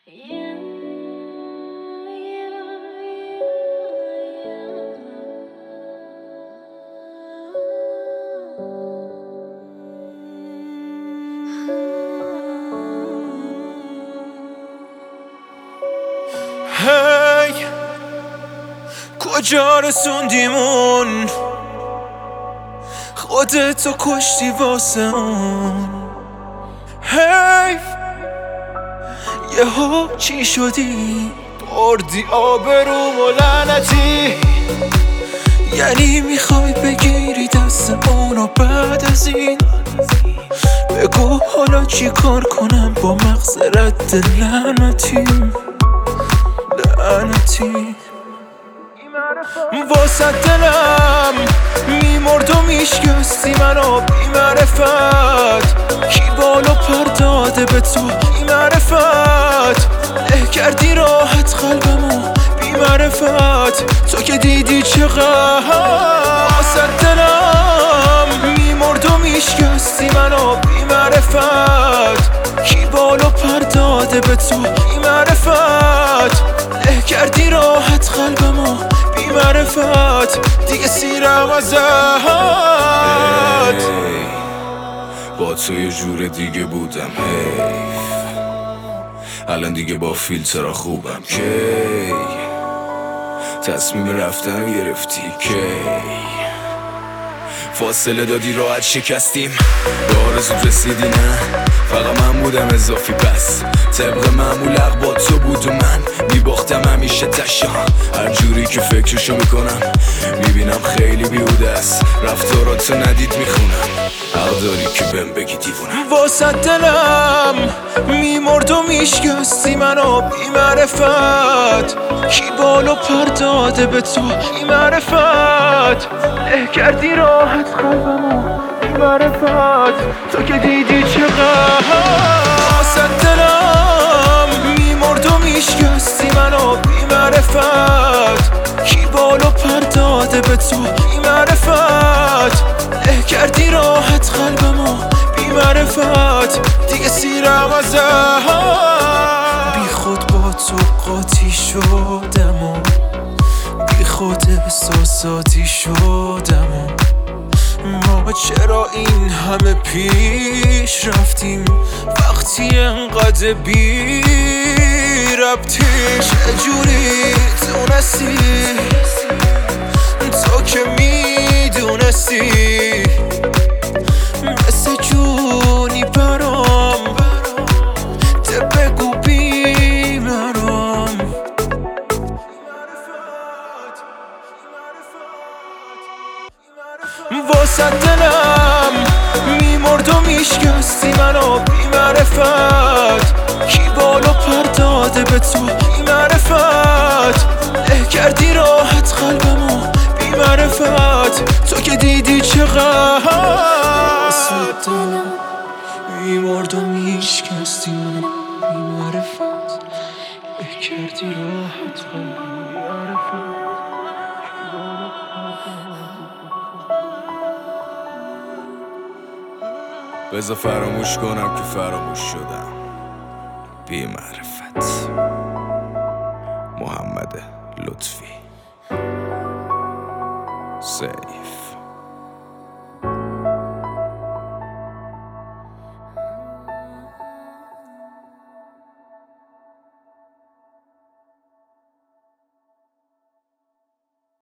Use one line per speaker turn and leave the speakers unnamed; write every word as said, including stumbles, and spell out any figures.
هی کجا رسوندیمون، خودتو کشتی واسه اون. حیف یهو چی شدی، بردی آبروم و لعنتی. یعنی میخوای بگیری دست اونو بعد از این؟ بگو حالا چی کار کنم با مغز رد لعنتی لعنتی. واسه دلم میمرد و میشکستی منو بی معرفت. کی بالو پر داده به تو بی معرفت، له کردی راحت قلبمو بی معرفت. تو که دیدی چقدر واسه دلم میمرد و میشکستی منو بی معرفت. کی بالو پر داده به تو بی معرفت، له کردی راحت قلبمو بی معرفت. دیگه سیرم ازت.
با تو یه جور دیگه بودم، حیف الان دیگه با فیلترها خوبم. کی تصمیم رفتن گرفتی، کی فاصله دادی راحت شکستیم، به آرزوت رسیدی نه فقط من بودم اضافی. پس طبق معمول حق با تو بود و من میباختم همیشه تشم. هر جوری که فکرشو میکنم میبینم خیلی بیهوده است، رفتاراتو ندید میخونم، حق داری که بهم بگی دیوونم.
واسه دلم میمرد و میشکستی منو بی معرفت. کی بالو پر داده به تو بی معرفت، له کردی راحت قلبمو بی معرفت. تو که دیدی چقدر واسه دلم میمرد و میشکستی منو بی معرفت. کی بالو پر داده به تو بی معرفت، له کردی راحت قلبمو بی معرفت. دیگه سیرم ازت. بی خود با تو قاطی شدم و بی خود احساساتی شدم و ما چرا این همه پیش رفتیم وقتی انقدر بی ربطی. چجوری تونستی تو که میدونستی مثل جونی برام ده بگو بیمارم. واسه دلم میمرد و میشکستی منو بی معرفت. کی بالو پر داده به تو بی معرفت، له کردی راحت قلبمو بی معرفت. تو که دیدی چقدر واسه دلم میمرد و میشکستی منو بی معرفت، له کردی راحت قلبمو بی معرفت.
بذار فراموش کنم که فراموش شدم. بی معرفت. محمد لطفی. سی